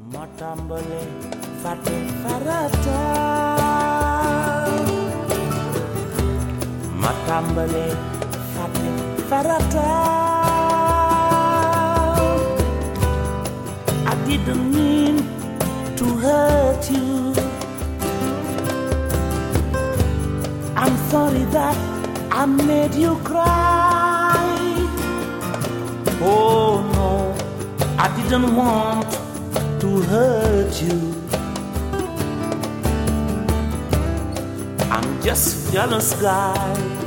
Matambale fate farata Matambale fate farata I didn't mean to hurt you I'm sorry that I made you cry Oh no I didn't want to hurt you I'm just a jealous guy